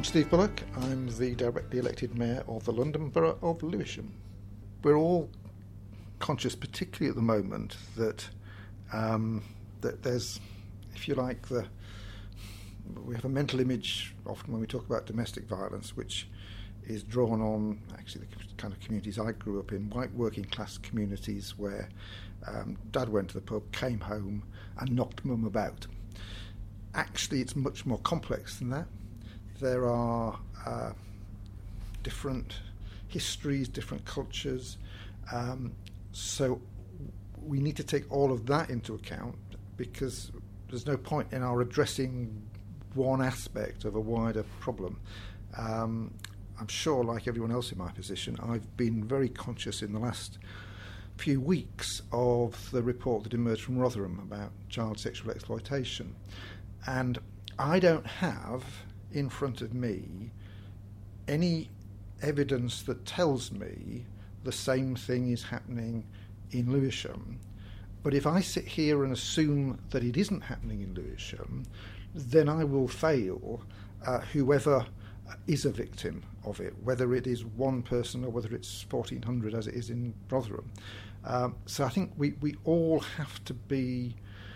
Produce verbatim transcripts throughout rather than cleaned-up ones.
Steve Bullock. I'm the directly elected Mayor of the London Borough of Lewisham. We're all conscious, particularly at the moment, that um, that there's, if you like, the we have a mental image often when we talk about domestic violence, which is drawn on actually the kind of communities I grew up in, white working class communities where um, Dad went to the pub, came home and knocked Mum about. Actually, it's much more complex than that. There are uh, different histories, different cultures, um, so we need to take all of that into account, because there's no point in our addressing one aspect of a wider problem. Um, I'm sure, like everyone else in my position, I've been very conscious in the last few weeks of the report that emerged from Rotherham about child sexual exploitation. And I don't have in front of me any evidence that tells me the same thing is happening in Lewisham. But if I sit here and assume that it isn't happening in Lewisham, then I will fail uh, whoever is a victim of it, whether it is one person or whether it's fourteen hundred as it is in Rotherham. Um, so I think we, we all have to be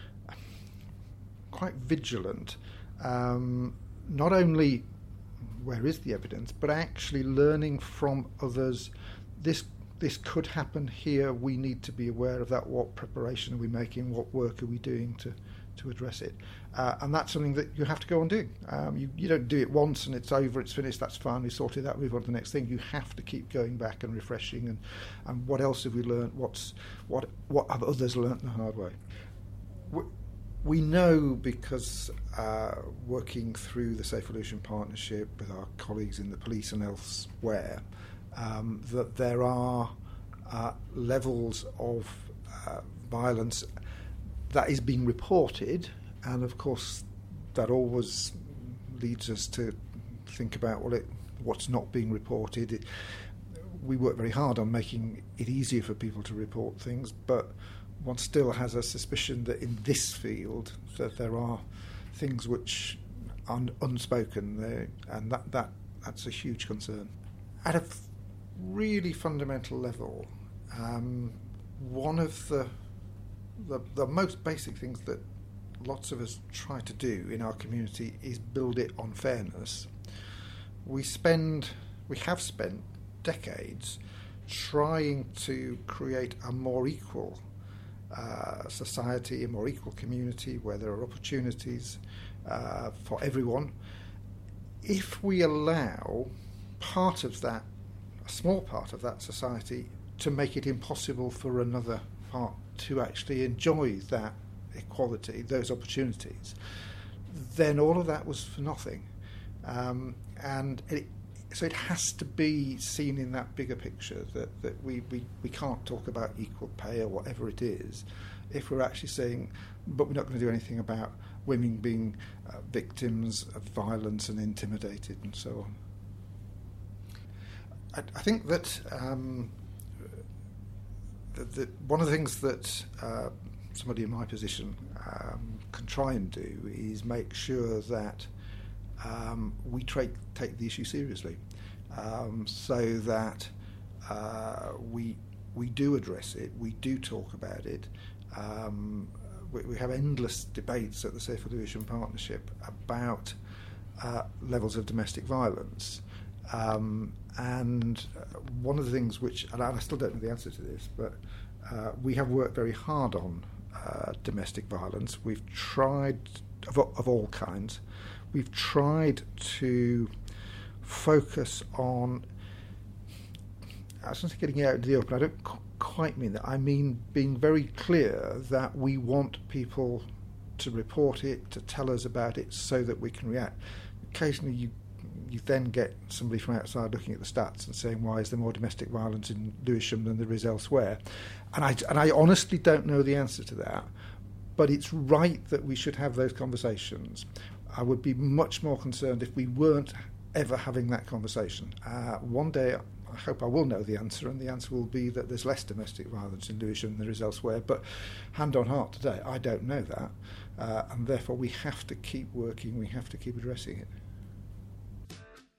quite vigilant, um, not only where is the evidence, but actually learning from others. This this could happen here. We need to be aware of that. What preparation are we making? What work are we doing to, to address it? Uh, and that's something that you have to go on doing. Um, you, you don't do it once and it's over, it's finished, that's fine, we sorted that, move on to the next thing. You have to keep going back and refreshing and, and what else have we learned? What's what what have others learnt the hard way? We, we know, because uh, working through the Safer Lewisham Partnership with our colleagues in the police and elsewhere, um, that there are uh, levels of uh, violence that is being reported, and of course that always leads us to think about well, it, what's not being reported. It, we work very hard on making it easier for people to report things, but one still has a suspicion that in this field that there are things which are unspoken there, and that, that that's a huge concern. At a f- really fundamental level, um, one of the, the the most basic things that lots of us try to do in our community is build it on fairness. We spend, we have spent decades trying to create a more equal uh, society, a more equal community where there are opportunities uh, for everyone. If we allow part of that, a small part of that society, to make it impossible for another part to actually enjoy that equality, those opportunities, then all of that was for nothing. Um, and it, so it has to be seen in that bigger picture, that, that we, we, we can't talk about equal pay or whatever it is if we're actually saying, but we're not going to do anything about women being uh, victims of violence and intimidated and so on. I, I think that, um, that, that one of the things that uh, somebody in my position um, can try and do is make sure that um, we tra- take the issue seriously, um, so that uh, we we do address it, we do talk about it. Um, we, we have endless debates at the Safer Lewisham Partnership about uh, levels of domestic violence, um, and one of the things which, and I still don't know the answer to this, but uh, we have worked very hard on Uh, domestic violence. We've tried, of, of all kinds, we've tried to focus on, I was not getting out into the open, I don't qu- quite mean that, I mean being very clear that we want people to report it, to tell us about it so that we can react. Occasionally you you then get somebody from outside looking at the stats and saying, why is there more domestic violence in Lewisham than there is elsewhere? And I, and I honestly don't know the answer to that, but it's right that we should have those conversations. I would be much more concerned if we weren't ever having that conversation. Uh, one day I hope I will know the answer, and the answer will be that there's less domestic violence in Lewisham than there is elsewhere, but hand on heart today, I don't know that, uh, and therefore we have to keep working, we have to keep addressing it.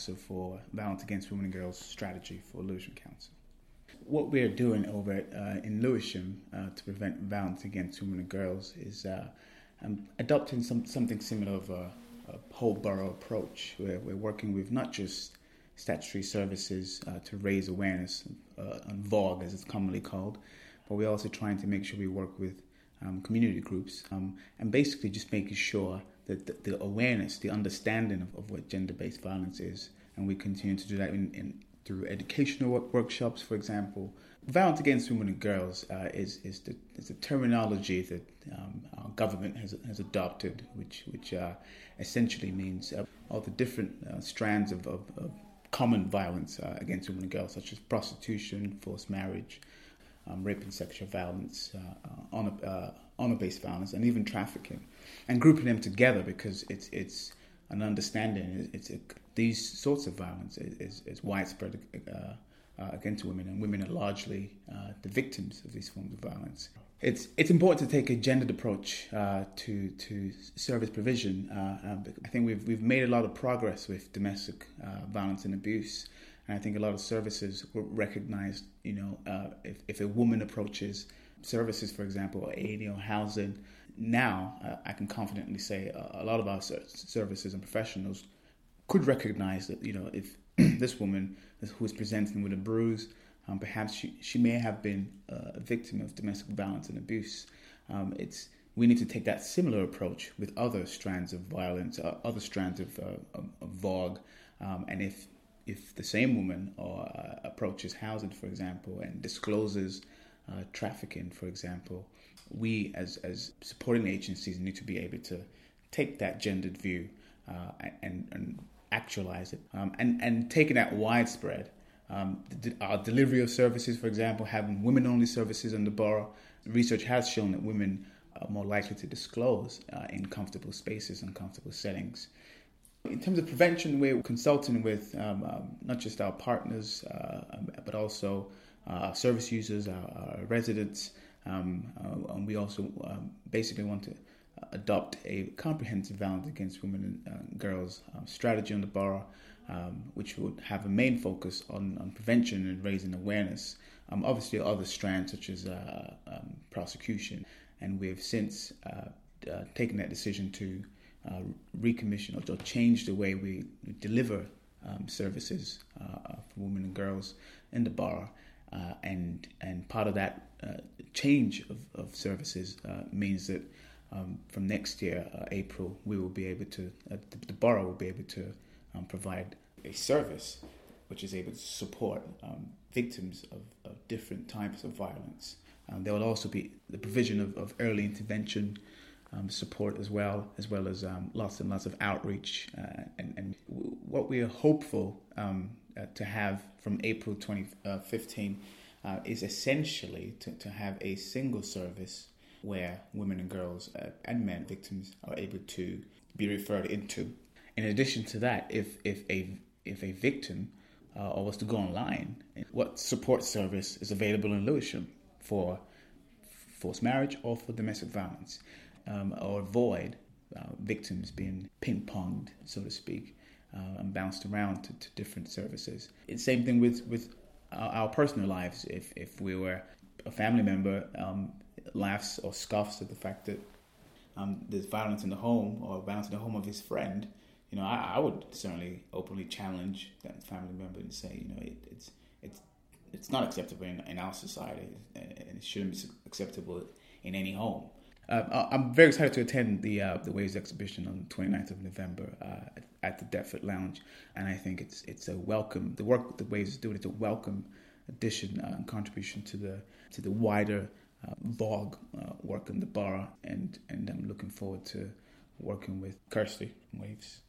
Council for Violence Against Women and Girls strategy for Lewisham Council. What we're doing over at, uh, in Lewisham uh, to prevent violence against women and girls is uh, um, adopting some, something similar of a, a whole borough approach, where we're working with not just statutory services uh, to raise awareness uh, on V O G, as it's commonly called, but we're also trying to make sure we work with um, community groups um, and basically just making sure that the, the awareness, the understanding of, of what gender-based violence is, and we continue to do that in, in through educational work, workshops, for example. Violence against women and girls uh, is is the, is the terminology that um, our government has has adopted, which which uh, essentially means uh, all the different uh, strands of, of, of common violence uh, against women and girls, such as prostitution, forced marriage, um, rape and sexual violence, uh, uh, honor, uh, honor-based violence, and even trafficking, and grouping them together because it's it's an understanding. It's a, these sorts of violence is, is, is widespread uh, uh, against women, and women are largely uh, the victims of these forms of violence. It's it's important to take a gendered approach uh, to to service provision. Uh, um, I think we've we've made a lot of progress with domestic uh, violence and abuse, and I think a lot of services recognize, you know, uh, if if a woman approaches services, for example, or aid or housing, now uh, I can confidently say a, a lot of our services and professionals could recognize that, you know, if this woman who is presenting with a bruise, um, perhaps she, she may have been uh, a victim of domestic violence and abuse. Um, it's we need to take that similar approach with other strands of violence, uh, other strands of, uh, of, of V O G, um, and if if the same woman or uh, approaches housing, for example, and discloses uh, trafficking, for example, we as as supporting agencies need to be able to take that gendered view uh, and and actualize it, um, and and taking that widespread. Um, our delivery of services, for example, having women-only services in the borough, research has shown that women are more likely to disclose uh, in comfortable spaces and comfortable settings. In terms of prevention, we're consulting with um, um, not just our partners, uh, but also uh, our service users, our, our residents, um, uh, and we also um, basically want to adopt a comprehensive violence against women and uh, girls um, strategy on the borough, um, which would have a main focus on, on prevention and raising awareness. Um, obviously, other strands such as uh, um, prosecution, and we've since uh, uh, taken that decision to uh, recommission or, or change the way we deliver um, services uh, for women and girls in the borough. Uh, and and part of that uh, change of, of services uh, means that Um, from next year, uh, April, we will be able to, uh, the, the borough will be able to um, provide a service which is able to support um, victims of, of different types of violence. Um, there will also be the provision of, of early intervention um, support as well, as well as um, lots and lots of outreach. Uh, and, and w- what we are hopeful um, uh, to have from April twenty fifteen uh, is essentially to, to have a single service where women and girls uh, and men victims are able to be referred into. In addition to that, if if a if a victim uh, or was to go online, what support service is available in Lewisham for forced marriage or for domestic violence, um, or avoid uh, victims being ping-ponged, so to speak, uh, and bounced around to, to different services. It's the same thing with, with our, our personal lives. If, if we were a family member, um, laughs or scoffs at the fact that um, there's violence in the home or violence in the home of his friend, you know, I, I would certainly openly challenge that family member and say, you know, it, it's it's it's not acceptable in, in our society, and it shouldn't be acceptable in any home. Uh, I'm very excited to attend the uh, the Waves exhibition on the twenty-ninth of November uh, at the Deptford Lounge, and I think it's it's a welcome. The work the Waves is doing is a welcome addition uh, and contribution to the to the wider uh, V O G uh, work in the borough, and and I'm looking forward to working with Kirsty from Waves.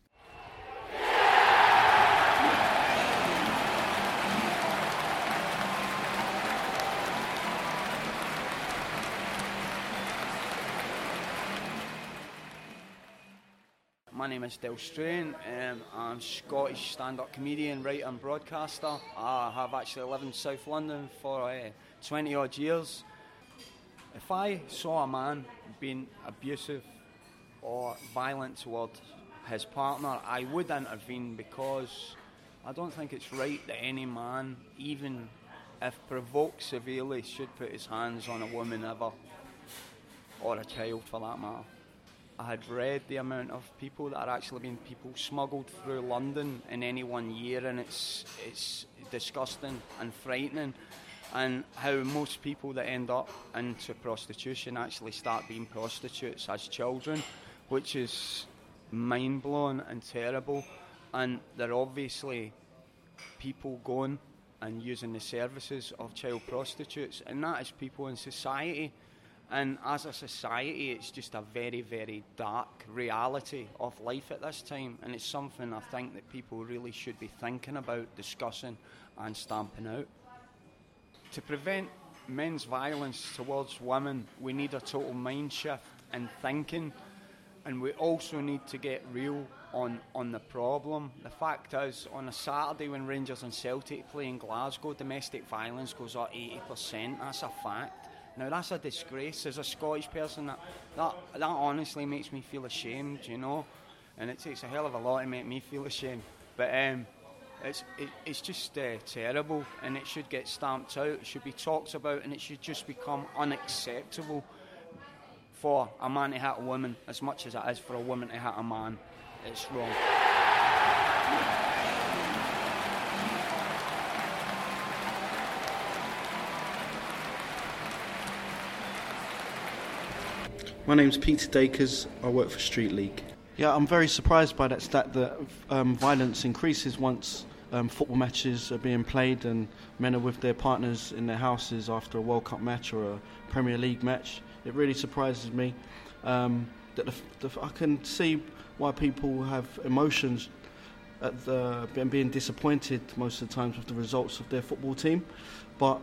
My name is Del Strain. Um, I'm a Scottish stand-up comedian, writer and broadcaster. I have actually lived in South London for uh, twenty odd years. If I saw a man being abusive or violent towards his partner, I would intervene, because I don't think it's right that any man, even if provoked severely, should put his hands on a woman ever, or a child for that matter. I had read the amount of people that are actually being people smuggled through London in any one year, and it's it's disgusting and frightening, and how most people that end up into prostitution actually start being prostitutes as children, which is mind-blowing and terrible. And they're obviously people going and using the services of child prostitutes, and that is people in society. And as a society, it's just a very, very dark reality of life at this time, and it's something I think that people really should be thinking about, discussing and stamping out. To prevent men's violence towards women, we need a total mind shift in thinking, and we also need to get real on, on the problem. The fact is, on a Saturday when Rangers and Celtic play in Glasgow, domestic violence goes up eighty percent. That's a fact. Now, that's a disgrace. As a Scottish person, that, that that honestly makes me feel ashamed, you know, and it takes a hell of a lot to make me feel ashamed. But um, it's it, it's just uh, terrible, and it should get stamped out. It should be talked about, and it should just become unacceptable for a man to hit a woman as much as it is for a woman to hit a man. It's wrong. My name's Peter Dakers, I work for Street League. Yeah, I'm very surprised by that stat that um, violence increases once um, football matches are being played and men are with their partners in their houses after a World Cup match or a Premier League match. It really surprises me um, that the, the, I can see why people have emotions at the, and being disappointed most of the times with the results of their football team, but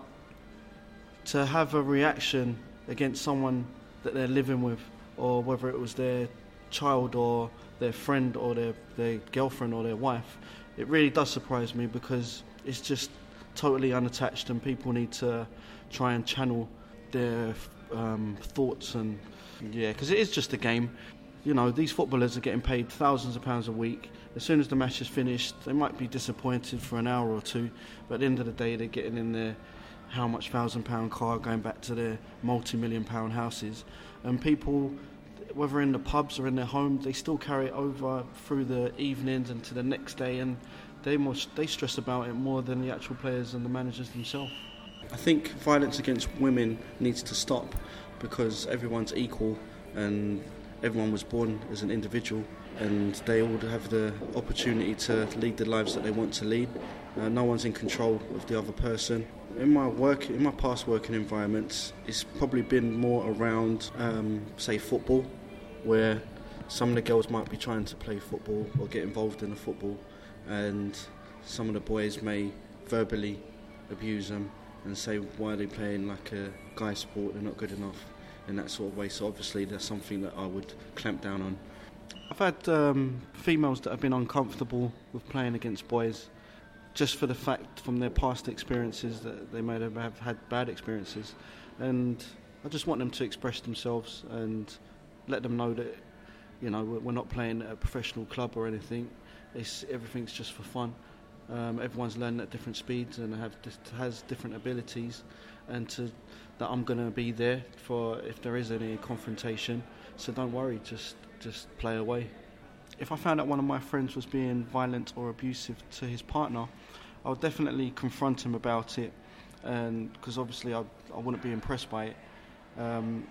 to have a reaction against someone that they're living with, or whether it was their child or their friend or their, their girlfriend or their wife, it really does surprise me, because it's just totally unattached, and people need to try and channel their um, thoughts. And yeah, because it is just a game. You know, these footballers are getting paid thousands of pounds a week. As soon as the match is finished, they might be disappointed for an hour or two, but at the end of the day, they're getting in their how much thousand pound car going back to their multi-million pound houses. And people, whether in the pubs or in their home, they still carry it over through the evenings and to the next day, and they must, they stress about it more than the actual players and the managers themselves. I think violence against women needs to stop, because everyone's equal and everyone was born as an individual, and they all have the opportunity to lead the lives that they want to lead. Uh, no one's in control of the other person. In my work, in my past working environments, it's probably been more around, um, say, football, where some of the girls might be trying to play football or get involved in the football, and some of the boys may verbally abuse them and say why they're playing like a guy sport, they're not good enough, in that sort of way. So obviously that's something that I would clamp down on. I've had um, females that have been uncomfortable with playing against boys, just for the fact from their past experiences that they may have had bad experiences, and I just want them to express themselves and let them know that, you know, we're not playing at a professional club or anything. It's, everything's just for fun. Um, everyone's learning at different speeds and have has different abilities, and to, that I'm going to be there for if there is any confrontation. So don't worry, just just play away. If I found out one of my friends was being violent or abusive to his partner, I would definitely confront him about it, and because obviously I I wouldn't be impressed by it. Um,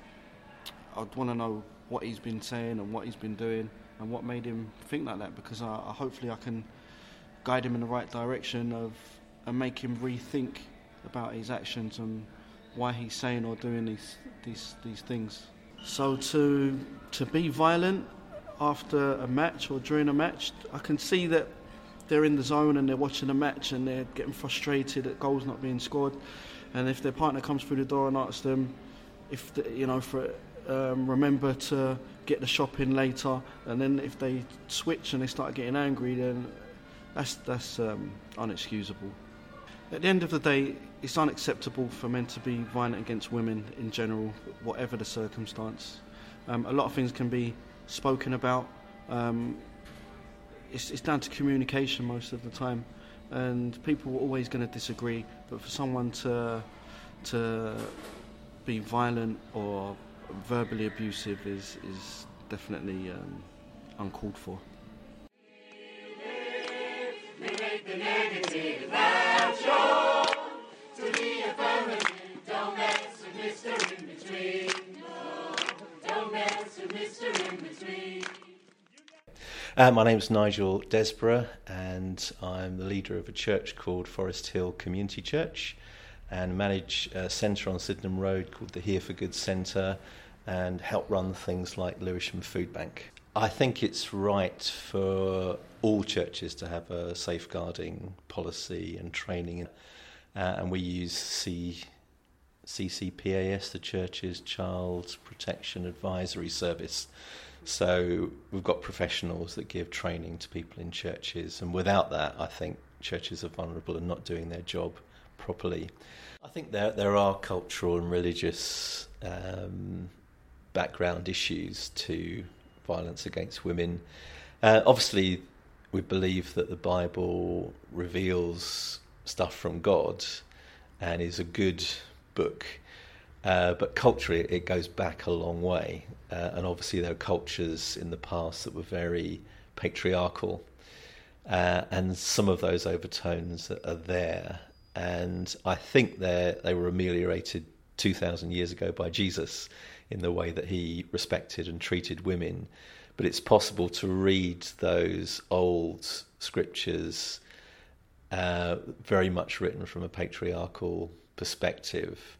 I'd want to know what he's been saying and what he's been doing and what made him think like that, because I, I hopefully I can guide him in the right direction of and make him rethink about his actions and why he's saying or doing these these these things. So to to be violent after a match or during a match, I can see that they're in the zone and they're watching a match and they're getting frustrated at goals not being scored, and if their partner comes through the door and asks them if the, you know for um, remember to get the shopping later, and then if they switch and they start getting angry, then that's that's um, unexcusable. At the end of the day, it's unacceptable for men to be violent against women in general, whatever the circumstance. Um, a lot of things can be spoken about. Um, it's, it's down to communication most of the time, and people are always going to disagree. But for someone to to be violent or verbally abusive is is definitely um, uncalled for. We make the negative natural to the affirmative. Don't mess with Mister In Between. No, don't mess with Mister In Between. Uh, my name's Nigel Desborough, and I'm the leader of a church called Forest Hill Community Church, and manage a centre on Sydenham Road called the Here for Good Centre, and help run things like Lewisham Food Bank. I think it's right for all churches to have a safeguarding policy and training, uh, and we use C- C C P A S, the Church's Child Protection Advisory Service. So we've got professionals that give training to people in churches, and without that, I think churches are vulnerable and not doing their job properly. I think there there are cultural and religious um, background issues to violence against women. Uh, obviously, we believe that the Bible reveals stuff from God and is a good book. Uh, but culturally, it goes back a long way. Uh, and obviously, there are cultures in the past that were very patriarchal. Uh, and some of those overtones are there. And I think they were ameliorated two thousand years ago by Jesus in the way that he respected and treated women. But it's possible to read those old scriptures uh, very much written from a patriarchal perspective,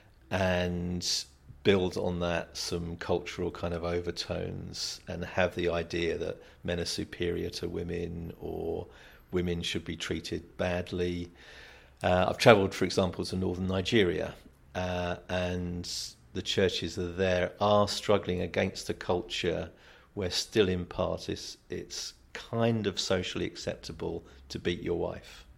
and build on that some cultural kind of overtones, and have the idea that men are superior to women, or women should be treated badly. Uh, I've travelled, for example, to northern Nigeria, uh, and the churches that are there are struggling against a culture where still in part it's, it's kind of socially acceptable to beat your wife.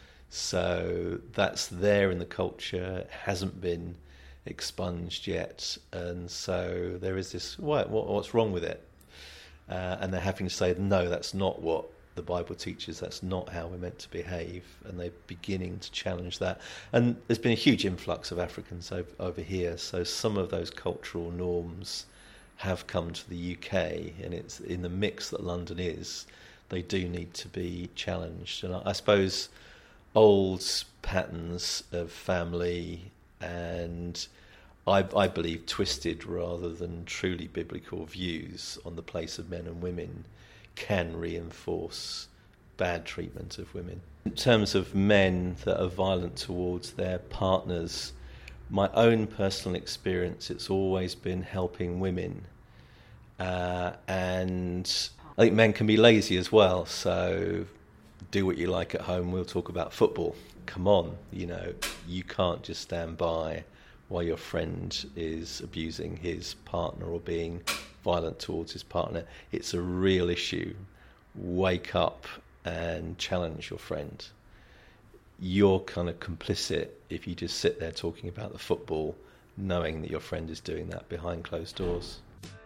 So that's there in the culture, it hasn't been expunged yet, and so there is this, what, what's wrong with it? Uh, and they're having to say, no, that's not what the Bible teaches, that's not how we're meant to behave, and they're beginning to challenge that. And there's been a huge influx of Africans over, over here, so some of those cultural norms have come to the U K, and it's in the mix that London is, they do need to be challenged. And I, I suppose old patterns of family and I, I believe twisted rather than truly biblical views on the place of men and women can reinforce bad treatment of women. In terms of men that are violent towards their partners, my own personal experience, it's always been helping women. Uh, and I think men can be lazy as well, so do what you like at home, we'll talk about football. Come on, you know, you can't just stand by while your friend is abusing his partner or being violent towards his partner. It's a real issue. Wake up and challenge your friend. You're kind of complicit if you just sit there talking about the football, knowing that your friend is doing that behind closed doors.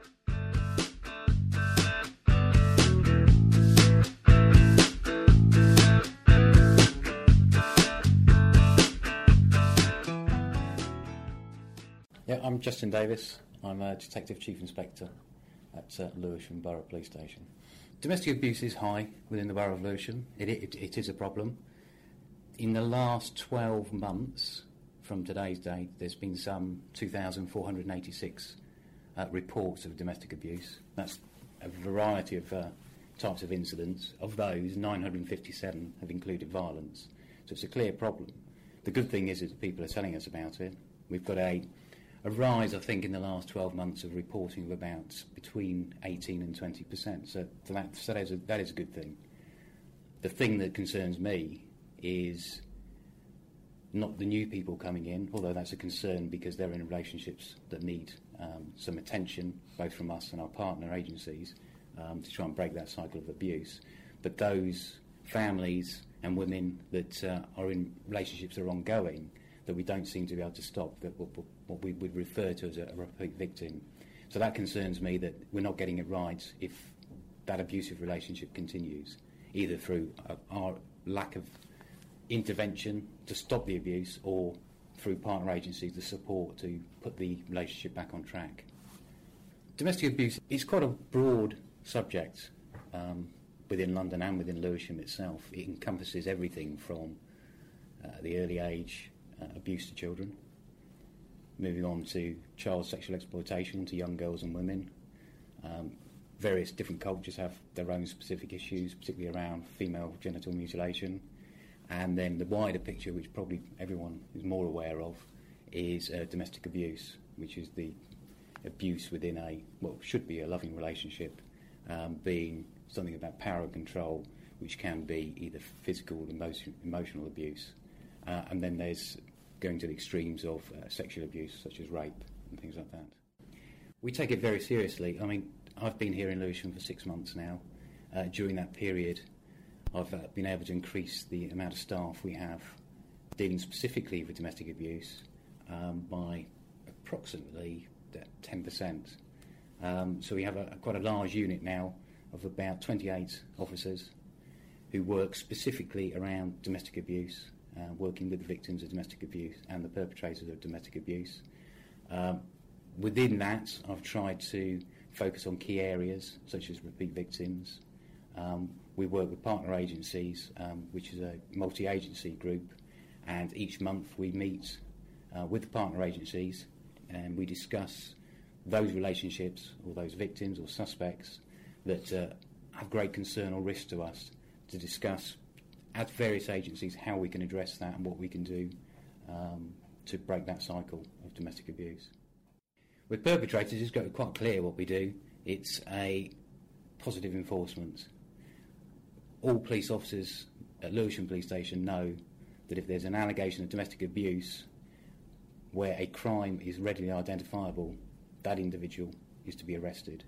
Yeah, I'm Justin Davis. I'm a Detective Chief Inspector at uh, Lewisham Borough Police Station. Domestic abuse is high within the Borough of Lewisham. It, it, it is a problem. In the last twelve months, from today's date, there's been some two thousand four hundred eighty-six uh, reports of domestic abuse. That's a variety of uh, types of incidents. Of those, nine hundred fifty-seven have included violence. So it's a clear problem. The good thing is, is that people are telling us about it. We've got a A rise, I think, in the last twelve months of reporting of about between eighteen and twenty percent. So, that, so that, is a, that is a good thing. The thing that concerns me is not the new people coming in, although that's a concern because they're in relationships that need um, some attention, both from us and our partner agencies, um, to try and break that cycle of abuse. But those families and women that uh, are in relationships that are ongoing, that we don't seem to be able to stop, that what, what we would refer to as a, a repeat victim. So that concerns me, that we're not getting it right if that abusive relationship continues, either through uh, our lack of intervention to stop the abuse, or through partner agencies, the support to put the relationship back on track. Domestic abuse is quite a broad subject um, within London and within Lewisham itself. It encompasses everything from uh, the early age uh, abuse to children, moving on to child sexual exploitation to young girls and women. Um, various different cultures have their own specific issues, particularly around female genital mutilation. And then the wider picture, which probably everyone is more aware of, is uh, domestic abuse, which is the abuse within a, what should be a loving relationship, um, being something about power and control, which can be either physical or emotion, emotional abuse. Uh, and then there's going to the extremes of uh, sexual abuse, such as rape and things like that. We take it very seriously. I mean, I've been here in Lewisham for six months now. Uh, during that period, I've uh, been able to increase the amount of staff we have dealing specifically with domestic abuse um, by approximately ten percent. Um, so we have a, a quite a large unit now of about twenty-eight officers who work specifically around domestic abuse, uh, working with the victims of domestic abuse and the perpetrators of domestic abuse. Um, within that, I've tried to focus on key areas such as repeat victims. Um, we work with partner agencies, um, which is a multi-agency group, and each month we meet uh, with the partner agencies and we discuss those relationships or those victims or suspects that uh, have great concern or risk to us, to discuss at various agencies how we can address that and what we can do um, to break that cycle of domestic abuse. With perpetrators, it's got quite clear what we do. It's a positive enforcement. All police officers at Lewisham Police Station know that if there's an allegation of domestic abuse where a crime is readily identifiable, that individual is to be arrested.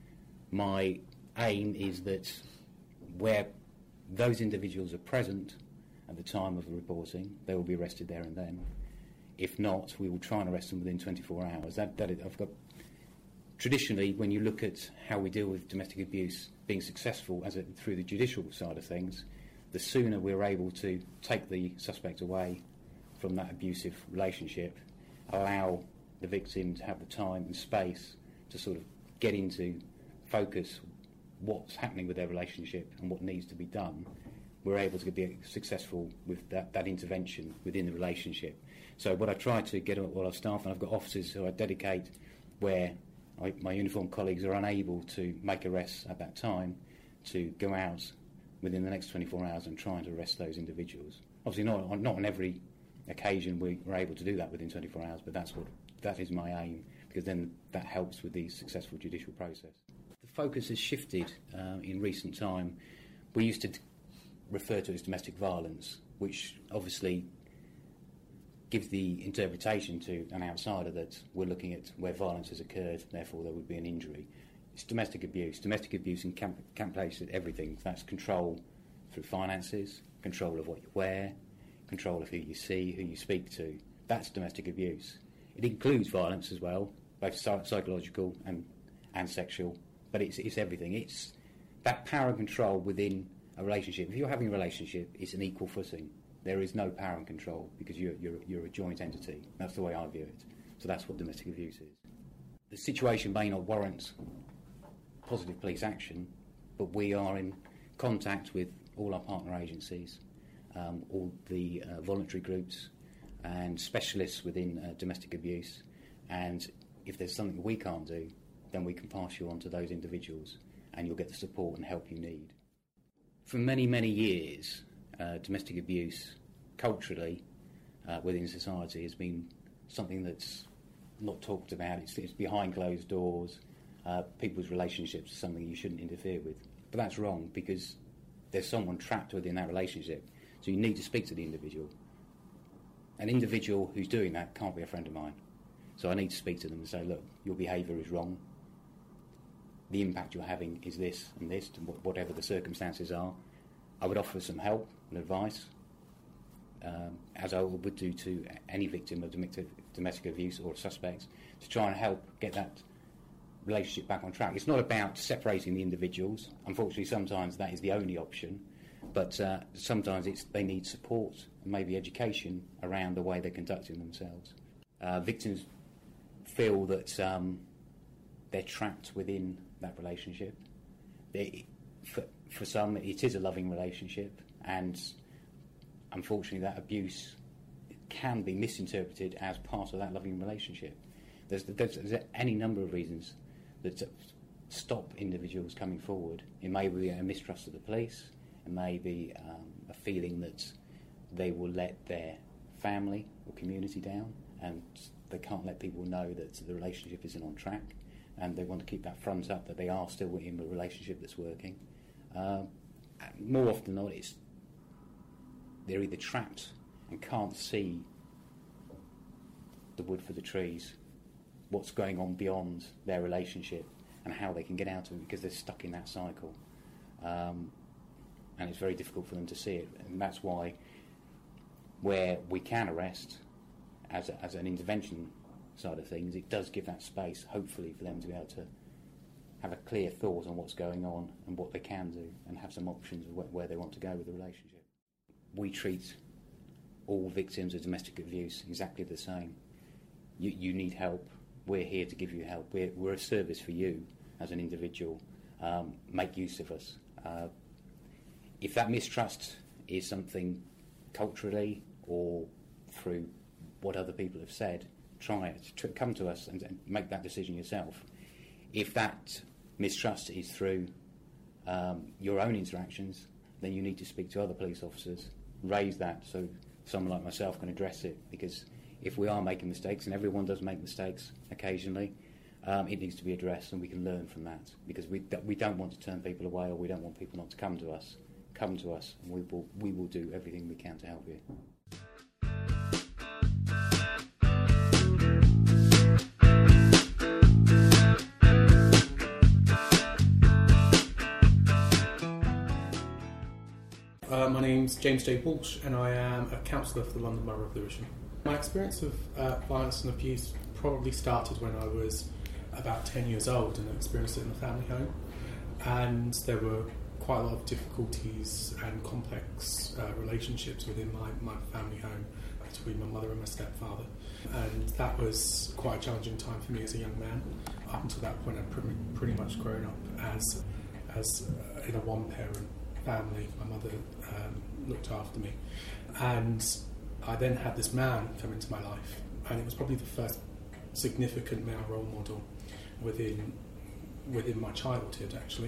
My aim is that where those individuals are present at the time of the reporting, they will be arrested there and then. If not, we will try and arrest them within twenty-four hours. That, that is, I've got traditionally, when you look at how we deal with domestic abuse being successful as a, through the judicial side of things, the sooner we're able to take the suspect away from that abusive relationship, allow the victim to have the time and space to sort of get into focus what's happening with their relationship and what needs to be done, we're able to be successful with that, that intervention within the relationship. So what I try to get all our staff, and I've got officers who I dedicate where I, my uniformed colleagues are unable to make arrests at that time, to go out within the next twenty-four hours and try and arrest those individuals. Obviously not on, not on every occasion we are able to do that within twenty-four hours, but that's what that is my aim, because then that helps with the successful judicial process. The focus has shifted uh, in recent time. We used to d- refer to it as domestic violence, which obviously gives the interpretation to an outsider that we're looking at where violence has occurred, therefore there would be an injury. It's domestic abuse. Domestic abuse encompasses everything. That's control through finances, control of what you wear, control of who you see, who you speak to. That's domestic abuse. It includes violence as well, both psychological and, and sexual, but it's, it's everything. It's that power and control within a relationship. If you're having a relationship, it's an equal footing. There is no power and control because you're, you're, you're a joint entity. That's the way I view it. So that's what domestic abuse is. The situation may not warrant positive police action, but we are in contact with all our partner agencies, um, all the uh, voluntary groups and specialists within uh, domestic abuse, and if there's something we can't do, then we can pass you on to those individuals and you'll get the support and help you need. For many, many years, uh, domestic abuse culturally uh, within society has been something that's not talked about. It's, it's behind closed doors. Uh, people's relationships are something you shouldn't interfere with. But that's wrong, because there's someone trapped within that relationship, so you need to speak to the individual. An individual who's doing that can't be a friend of mine. So I need to speak to them and say, look, your behaviour is wrong. The impact you're having is this and this, and whatever the circumstances are. I would offer some help and advice, um, as I would do to any victim of domestic, domestic abuse or suspects, to try and help get that relationship back on track. It's not about separating the individuals. Unfortunately, sometimes that is the only option, but uh, sometimes it's, they need support and maybe education around the way they're conducting themselves. Uh, victims feel that um, they're trapped within that relationship. They, for, for some, it is a loving relationship, and unfortunately that abuse can be misinterpreted as part of that loving relationship. There's, there's, there's any number of reasons that stop individuals coming forward. It may be a mistrust of the police, it may be um, a feeling that they will let their family or community down, and they can't let people know that the relationship isn't on track, and they want to keep that front up that they are still in a relationship that's working. Uh, more often than not, it's they're either trapped and can't see the wood for the trees, what's going on beyond their relationship and how they can get out of it, because they're stuck in that cycle. Um, and it's very difficult for them to see it. And that's why where we can arrest as, a, as an intervention side of things, it does give that space, hopefully, for them to be able to have a clear thought on what's going on and what they can do, and have some options of where, where they want to go with the relationship. We treat all victims of domestic abuse exactly the same. You, you need help. We're here to give you help. We're, we're a service for you as an individual. Um, make use of us. Uh, if that mistrust is something culturally or through what other people have said, try it. Tr- come to us and, and make that decision yourself. If that mistrust is through um, your own interactions, then you need to speak to other police officers, raise that so someone like myself can address it, because if we are making mistakes, and everyone does make mistakes occasionally, um, it needs to be addressed, and we can learn from that, because we, we don't want to turn people away, or we don't want people not to come to us. Come to us, and we will, we will do everything we can to help you. Uh, my name's James J. Walsh, and I am a counsellor for the London Borough of Lewisham. My experience of uh, violence and abuse probably started when I was about ten years old, and I experienced it in a family home. And there were quite a lot of difficulties and complex uh, relationships within my, my family home between my mother and my stepfather. And that was quite a challenging time for me as a young man. Up until that point, I'd pretty, pretty much grown up as, as uh, in a one-parent family. My mother um, looked after me, and I then had this man come into my life, and it was probably the first significant male role model within within my childhood. Actually,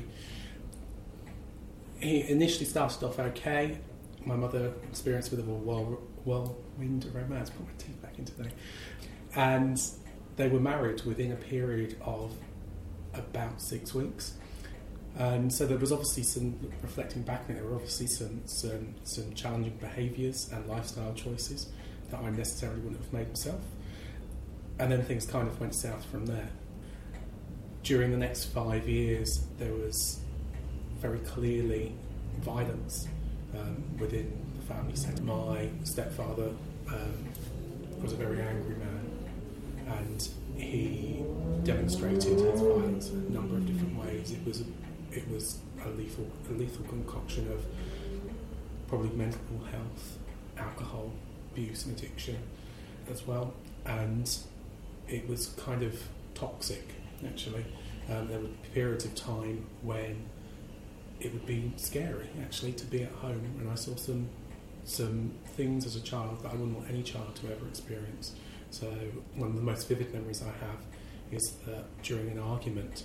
he initially started off okay. My mother experienced with a whirl, whirlwind romance. Put my teeth back into there, and they were married within a period of about six weeks. And so there was obviously some, reflecting back on it, there were obviously some, some, some challenging behaviours and lifestyle choices that I necessarily wouldn't have made myself. And then things kind of went south from there. During the next five years, there was very clearly violence um, within the family sector. My stepfather um, was a very angry man, and he demonstrated his violence in a number of different ways. It was a It was a lethal, a lethal concoction of probably mental health, alcohol, abuse and addiction as well. And it was kind of toxic, actually. Um, there were periods of time when it would be scary, actually, to be at home. And I saw some some things as a child that I wouldn't want any child to ever experience. So one of the most vivid memories I have is that during an argument,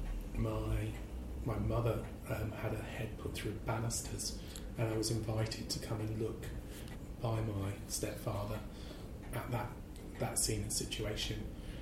my My mother um, had her head put through banisters, and I was invited to come and look by my stepfather at that that scene and situation.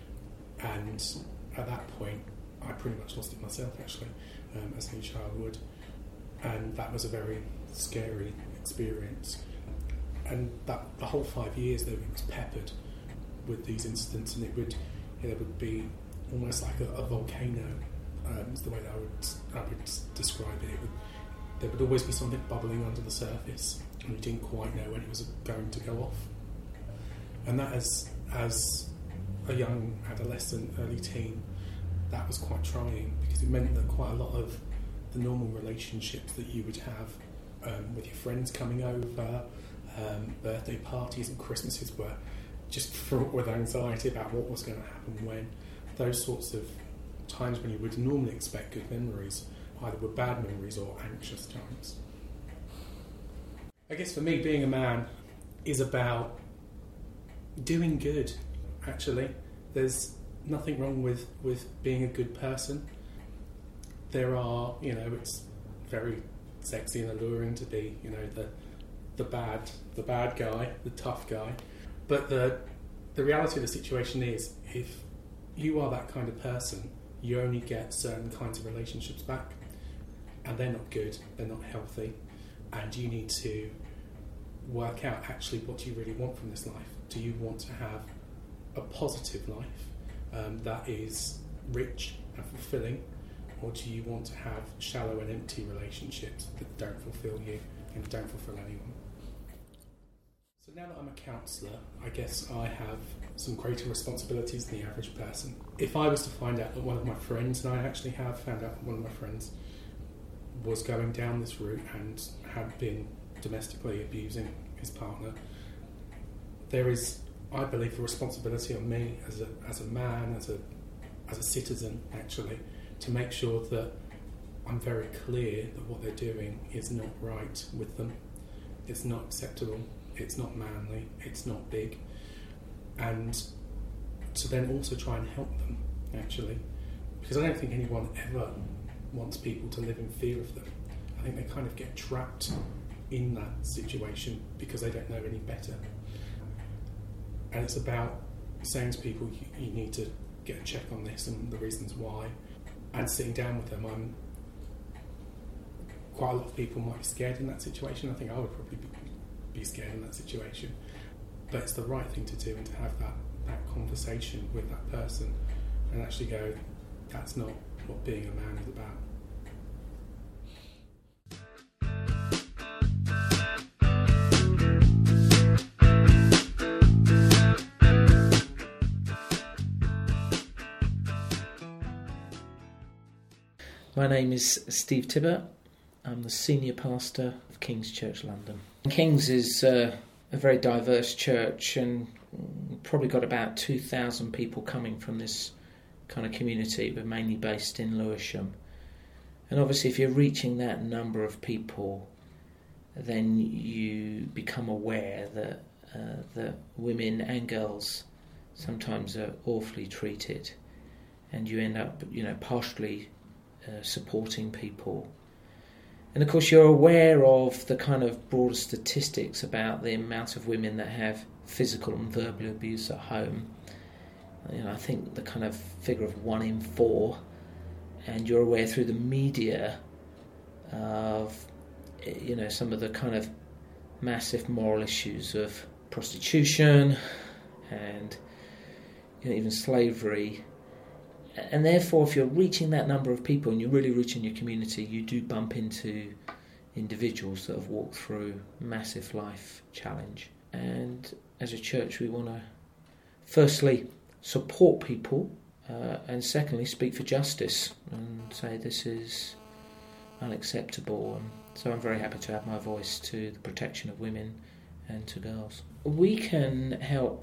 And at that point, I pretty much lost it myself, actually, um, as any child would. And that was a very scary experience. And that the whole five years, though, it was peppered with these incidents, and it would there would be almost like a, a volcano. Um, is the way that I would I would describe it. It would, there would always be something bubbling under the surface, and you didn't quite know when it was going to go off. And that, as as a young adolescent, early teen, that was quite trying, because it meant that quite a lot of the normal relationships that you would have um, with your friends coming over, um, birthday parties and Christmases were just fraught with anxiety about what was going to happen when. Those sorts of times when you would normally expect good memories either were bad memories or anxious times. I guess for me, being a man is about doing good, actually. There's nothing wrong with, with being a good person. There are, you know, it's very sexy and alluring to be, you know, the the bad the bad guy, the tough guy. But the the reality of the situation is, if you are that kind of person, you only get certain kinds of relationships back, and they're not good, they're not healthy, and you need to work out actually what you really want from this life. Do you want to have a positive life um, that is rich and fulfilling, or do you want to have shallow and empty relationships that don't fulfill you and don't fulfill anyone? So now that I'm a counsellor, I guess I have some greater responsibilities than the average person. If I was to find out that one of my friends, and I actually have found out that one of my friends was going down this route and had been domestically abusing his partner, there is, I believe, a responsibility on me as a as a man, as a as a citizen, actually, to make sure that I'm very clear that what they're doing is not right with them. It's not acceptable. It's not manly. It's not big. And to then also try and help them, actually, because I don't think anyone ever wants people to live in fear of them. I think they kind of get trapped in that situation because they don't know any better. And it's about saying to people, you, you need to get a check on this and the reasons why, and sitting down with them. I'm quite a lot of people might be scared in that situation. I think I would probably be, be scared in that situation, but it's the right thing to do, and to have that, that conversation with that person and actually go, that's not what being a man is about. My name is Steve Tibbert. I'm the senior pastor of King's Church London. King's is uh, a very diverse church, and probably got about two thousand people coming from this kind of community, but mainly based in Lewisham. And obviously if you're reaching that number of people, then you become aware that, uh, that women and girls sometimes are awfully treated, and you end up, you know, partially Uh, supporting people. And of course you're aware of the kind of broader statistics about the amount of women that have physical and verbal abuse at home. You know, I think the kind of figure of one in four, and you're aware through the media of, you know, some of the kind of massive moral issues of prostitution and, you know, even slavery. And therefore, if you're reaching that number of people and you're really reaching your community, you do bump into individuals that have walked through massive life challenge. And as a church, we want to firstly support people, uh, and secondly speak for justice and say this is unacceptable. And so I'm very happy to add my voice to the protection of women and to girls. We can help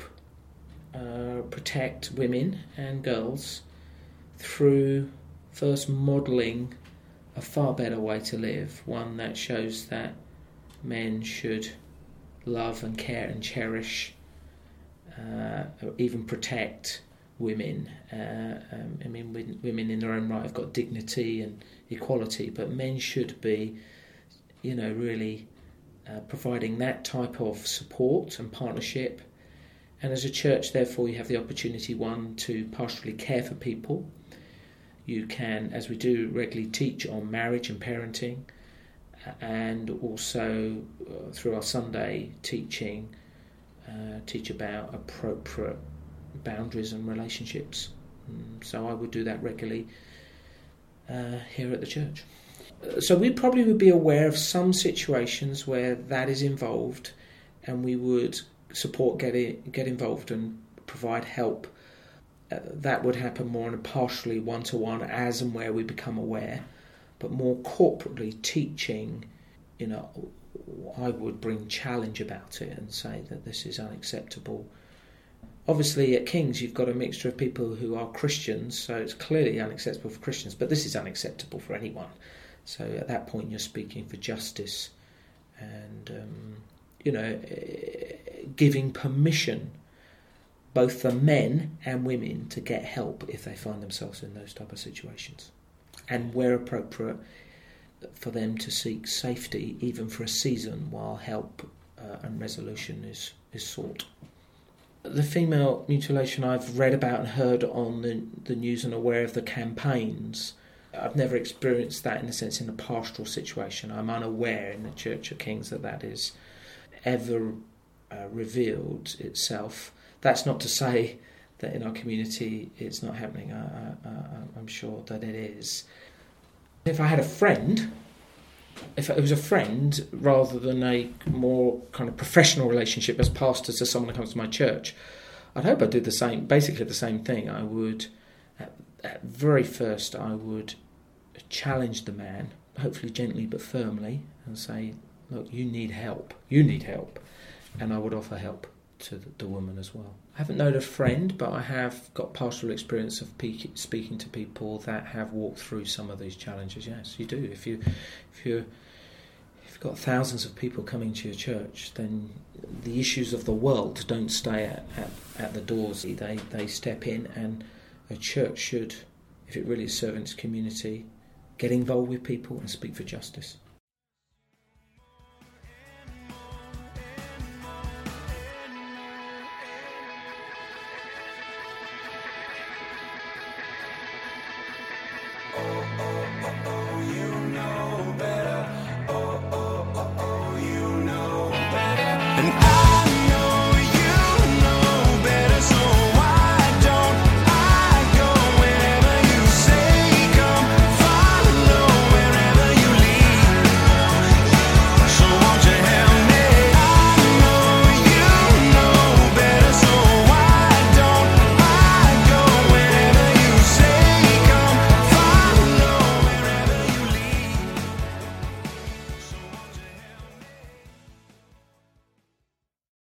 uh, protect women and girls through first modelling a far better way to live, one that shows that men should love and care and cherish, uh, or even protect women. Uh, um, I mean, women in their own right have got dignity and equality, but men should be, you know, really uh, providing that type of support and partnership. And as a church, therefore, you have the opportunity, one, to pastorally care for people. You can, as we do regularly, teach on marriage and parenting, and also uh, through our Sunday teaching, uh, teach about appropriate boundaries and relationships. Um, so I would do that regularly uh, here at the church. So we probably would be aware of some situations where that is involved, and we would support, get it, get involved and provide help. Uh, that would happen more in a partially one-to-one as and where we become aware, but more corporately teaching you know, I would bring challenge about it and say that this is unacceptable. Obviously, at King's, you've got a mixture of people who are Christians, so it's clearly unacceptable for Christians, but this is unacceptable for anyone. So at that point, you're speaking for justice and, um, you know, giving permission both for men and women to get help if they find themselves in those type of situations. And where appropriate, for them to seek safety, even for a season, while help uh, and resolution is, is sought. The female mutilation I've read about and heard on the, the news and aware of the campaigns. I've never experienced that in a sense in a pastoral situation. I'm unaware in the Church of Kings that that is ever uh, revealed itself. That's not to say that in our community it's not happening. I, I, I, I'm sure that it is. If I had a friend, if it was a friend rather than a more kind of professional relationship as pastor to someone who comes to my church, I'd hope I'd do the same, basically the same thing. I would, at, at very first, I would challenge the man, hopefully gently but firmly, and say, look, you need help, you need help. And I would offer help to the, the woman as well. I haven't known a friend, but I have got pastoral experience of pe- speaking to people that have walked through some of these challenges. Yes, you do. If you, if you, if you've got thousands of people coming to your church, then the issues of the world don't stay at, at, at the doors. They they step in, and a church should, if it really is serving its community, get involved with people and speak for justice. Oh, oh, oh, oh, you